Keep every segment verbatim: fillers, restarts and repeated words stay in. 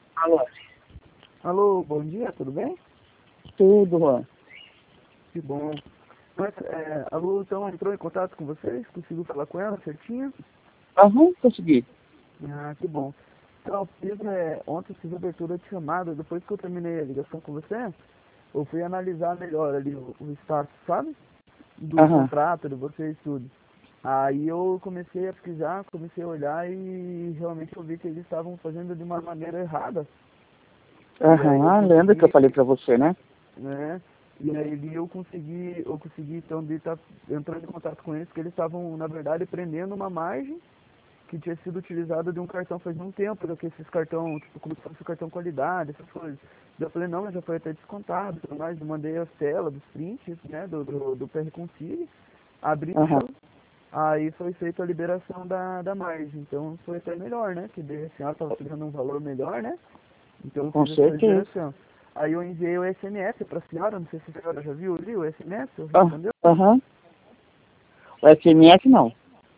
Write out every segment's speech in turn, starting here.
Alô? Alô, bom dia, tudo bem? Tudo, Juan. Que bom. Mas, é, a Lu, então, entrou em contato com vocês? Conseguiu falar com ela certinho? Aham, consegui. Ah, que bom. Então, fiz, é, ontem fiz a abertura de chamada, depois que eu terminei a ligação com você, eu fui analisar melhor ali o, o status, sabe? Do Aham. contrato, de vocês tudo. Aí eu comecei a pesquisar, comecei a olhar e realmente eu vi que eles estavam fazendo de uma maneira errada. E aí eu Aham, lembra que eu consegui, falei pra você, né? né? E aí eu consegui, eu consegui então de estar entrando em contato com eles, porque eles estavam, na verdade, prendendo uma margem que tinha sido utilizada de um cartão faz um tempo, que esses cartão, tipo, como se fosse cartão qualidade, essas coisas. Daí eu falei, não, mas já foi até descontado, tudo mais, eu mandei as telas dos prints, né, do, do, do P R Concile, abri, Aham. aí foi feita a liberação da, da margem, então foi até melhor, né, que daí a senhora estava pegando um valor melhor, né, então eu Com fiz essa certeza. liberação. Aí eu enviei o S M S para a senhora, não sei se a senhora já viu ali o S M S, eu Ah, respondeu? Aham. O S M S não.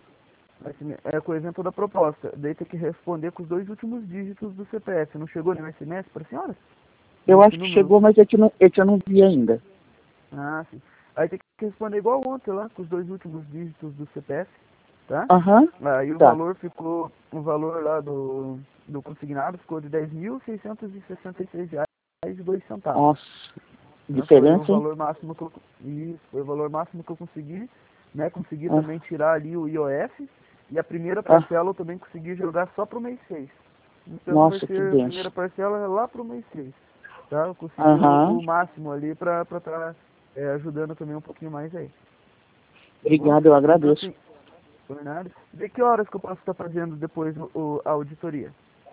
É com o exemplo da proposta. Daí tem que responder com os dois últimos dígitos do C P F. Não chegou nenhum S M S para a senhora? Eu Nesse acho que número? chegou, mas é que não, é que eu não vi ainda. Ah, sim. Aí tem que responder igual ontem lá, com os dois últimos dígitos do C P F, tá? Aham. Aí o Tá. valor ficou, o valor lá do, do consignado ficou de dez mil seiscentos e sessenta e seis reais e dois centavos. Nossa. Né? Foi o Diferença, hein? valor máximo que eu, isso, foi o valor máximo que eu consegui, né? Consegui Ah, também tirar ali o I O F e a primeira ah, parcela eu também consegui jogar só pro mês seis. Então vai nossa, que ser a primeira benção. parcela lá pro mês seis. Tá? Eu consegui o, Aham. o máximo ali pra estar tá, é, ajudando também um pouquinho mais aí. Tá bom? Obrigado, eu Então agradeço. assim, Bernardo, de que horas que eu posso estar fazendo depois o, o- a auditoria?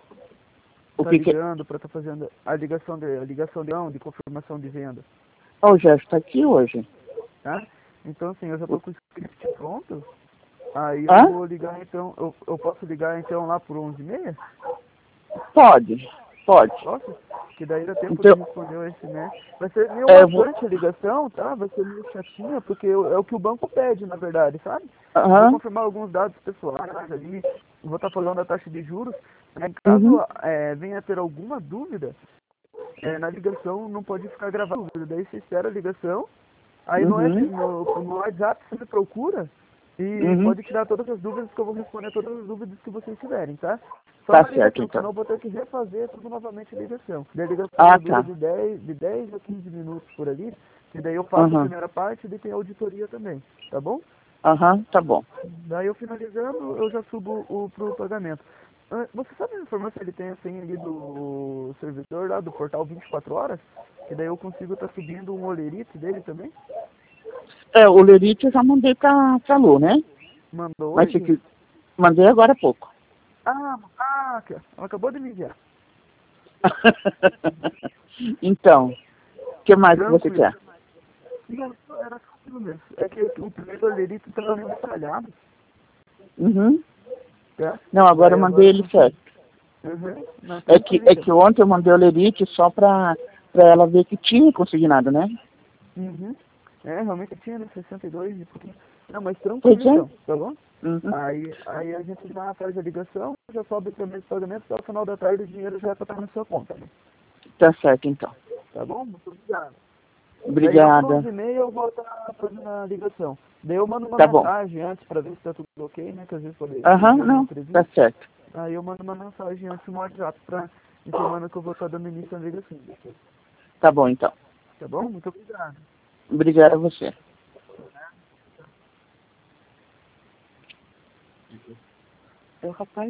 O Tá que que... ligando para estar fazendo a ligação de a ligação de, não, de confirmação de venda, Ó, o Gerson tá aqui hoje. tá? Então assim, eu já O- estou com o script pronto. Aí eu Hã? vou ligar então, eu, eu posso ligar então lá por onze e meia? Pode. Pode. Posso? Que daí dá tempo de Então, responder o S M S. Vai ser meio é, eu vou... maçante a ligação, tá? Vai ser meio chatinha, porque eu- é o que o banco pede, na verdade, sabe? Vou Aham. confirmar alguns dados pessoais ali, vou estar falando da taxa de juros. Em Uhum. caso é, venha a ter alguma dúvida, é, na ligação não pode ficar gravada. Daí você espera a ligação, aí no, S- Uhum. no, no WhatsApp você me procura e Uhum. pode tirar todas as dúvidas que eu vou responder todas as dúvidas que vocês tiverem, tá? Só Tá na certo, ligação, que então. senão eu vou ter que refazer tudo novamente a ligação. Daí a ligação Ah, ela dura tá. de dez, de dez a quinze minutos por ali, e daí eu faço a Aham. primeira parte e daí tem a auditoria também, tá bom? Aham, tá bom. Daí eu finalizando, eu já subo o pro pagamento. Ah, você sabe a informação que ele tem assim ali do servidor lá do portal vinte e quatro horas? Que daí eu consigo estar subindo um olerite dele também? É, o Lerite eu já mandei pra, pra Lu, né? Mandou Mas se hoje? que mandei agora há pouco. Ah, ah, aqui, ó. Ela acabou de me enviar. Então, o que mais que você Tranquilo. quer? Não, era só aquilo mesmo. É que o primeiro olerite estava meio falhado, Uhum. tá? Não, agora eu Daí mandei agora eu ele consegui. certo. Uhum. Não, É que, tranquilo é então. que ontem eu mandei o Lerite só pra, pra ela ver que tinha consignado, né? Uhum. É, realmente tinha, né? sessenta e dois e pouquinho. Não, mas Pois tranquilo é. então, tá bom? Uhum. Aí, aí a gente já faz a ligação, já sobe o primeiro pagamento, até o final da tarde o dinheiro já vai estar na sua conta, né? Tá certo, então. Tá bom? Muito obrigado. Daí lá por Obrigada. onze e meia eu vou estar fazendo a ligação. Daí eu mando uma Tá bom. mensagem antes pra ver se tá tudo ok, né? Que às vezes pode Aham, surgir algum não. Tá imprevisto. certo. Aí eu mando uma mensagem antes no WhatsApp pra informando que eu vou estar dando início à ligação. Tá bom, então. Tá bom? Muito obrigado. Obrigado a você. É o rapaz.